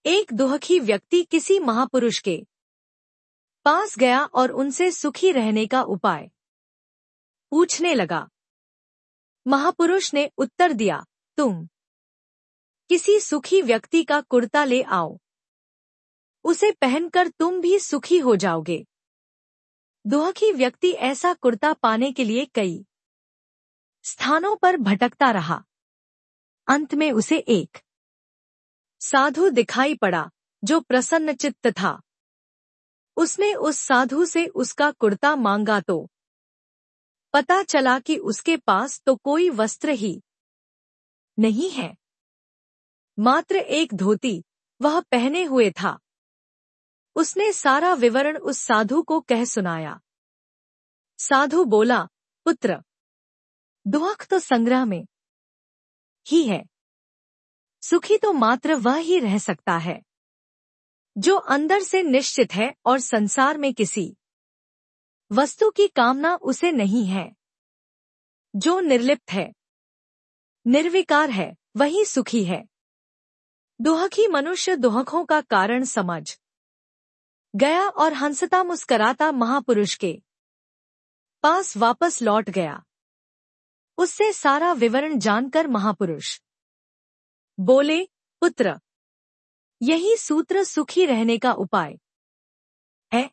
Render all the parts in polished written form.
एक दुखी व्यक्ति किसी महापुरुष के पास गया और उनसे सुखी रहने का उपाय पूछने लगा। महापुरुष ने उत्तर दिया, तुम किसी सुखी व्यक्ति का कुर्ता ले आओ, उसे पहनकर तुम भी सुखी हो जाओगे। दुखी व्यक्ति ऐसा कुर्ता पाने के लिए कई स्थानों पर भटकता रहा। अंत में उसे एक साधु दिखाई पड़ा जो प्रसन्नचित्त था। उसने उस साधु से उसका कुर्ता मांगा तो पता चला कि उसके पास तो कोई वस्त्र ही नहीं है, मात्र एक धोती वह पहने हुए था। उसने सारा विवरण उस साधु को कह सुनाया। साधु बोला, पुत्र, दुख तो संग्रह में ही है, सुखी तो मात्र वह ही रह सकता है जो अंदर से निश्चित है और संसार में किसी वस्तु की कामना उसे नहीं है। जो निर्लिप्त है, निर्विकार है, वही सुखी है। दुखी मनुष्य दुखों का कारण समझ गया और हंसता मुस्कराता महापुरुष के पास वापस लौट गया। उससे सारा विवरण जानकर महापुरुष बोले, पुत्र, यही सूत्र सुखी रहने का उपाय है।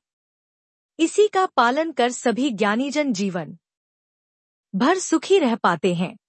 इसी का पालन कर सभी ज्ञानीजन जीवन भर सुखी रह पाते हैं।